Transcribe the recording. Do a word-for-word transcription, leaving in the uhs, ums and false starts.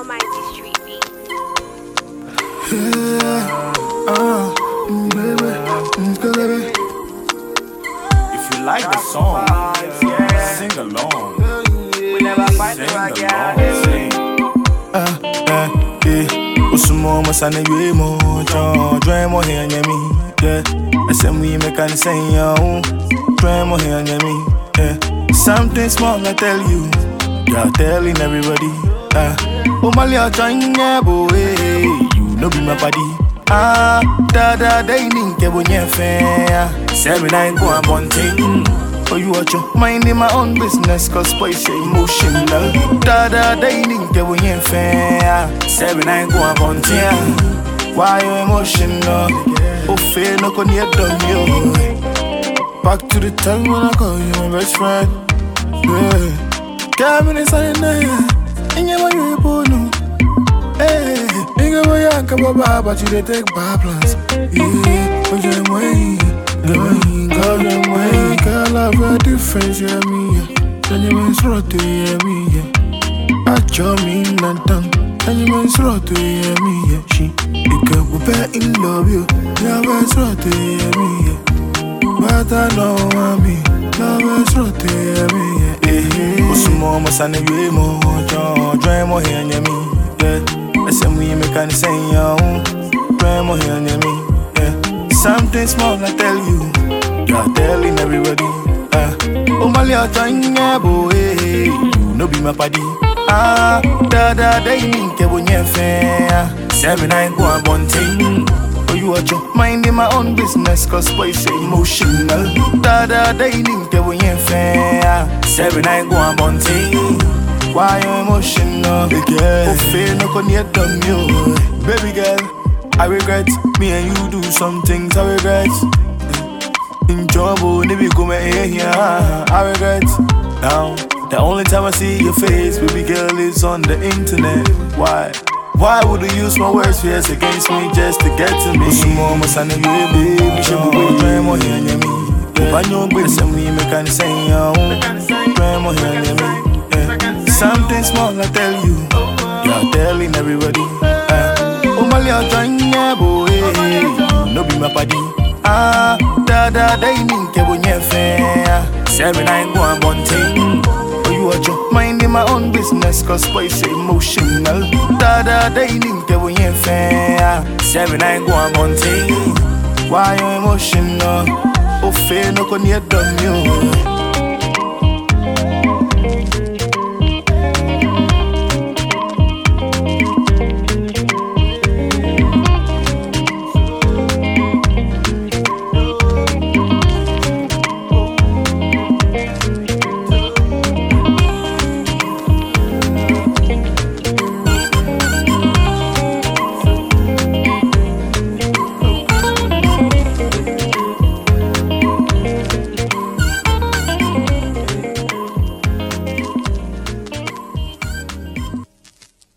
Almighty Street Beats. Yeah, uh, mm, baby, mm, baby. If you like the song, sing along. Sing along, sing. Uh, uh, yeah. Usumo masane yue mo, jo, join mo here near me. Yeah, I said we make an say yo, join mo here near me. Yeah, something small I tell you, you're telling everybody. Ah, uh, oh my little join yeah boy, you know be my body. Ah, da da da ning ke bonye fair. Seven nine go and bunting. Oh you watch your minding my own business, cause boy say emotional. Da da da ning ke bonye fair. Seven nine go and bunting. Why you emotional? Oh fair no kon yet done yo. Back to the time when I call you my best friend. Yeah, Kevin is in there. Inge wa you bono. Hey, inge wa ya kababa, but you dey take bad plans. Yeah, but you way, going, going way. Girl, I've a difference, yeah me. Then you went through to yeah me, yeah. I draw me nothing. Then you went through to yeah me, yeah. She, it can go back in love you. Yeah, went through to yeah me, yeah. But I know I me, love went through to yeah me, yeah. Usumo masane yue mo, jo, join mo here near me. Yeah, I said we make an say yo, join mo here near me. Yeah, something small I tell you, you're telling everybody. Ah, oh my little join yeah boy, you know be my body. Ah, da da da ning ke bonye fair. Seven nine go and bunting. Oh you watch your minding my own business, cause boy say emotional. Da da da ning ke bonye fair. Seven nine go and bunting. Why you emotional? Oh fair no kon yet done you. Baby girl, I regret. Me and you do some things I regret. In trouble, maybe come here. I regret. Now, the only time I see your face, baby girl, is on the internet. Why? Why would you use my words fierce against me just to get to me? Usumo masane yue baby, she will try more here near me. If I know better, send me make an say yo, try more here near me. Something small I tell you, you're telling everybody. Oh my little join yeah boy, no be my body. Ah, da da da ning ke bonye fair. Seven nine go and bunting. Oh you watch your minding my own business, cause boy say emotional. Da da da ning ke bonye fair. Seven nine go and bunting. Why you emotional? Oh fair no kon yet done you.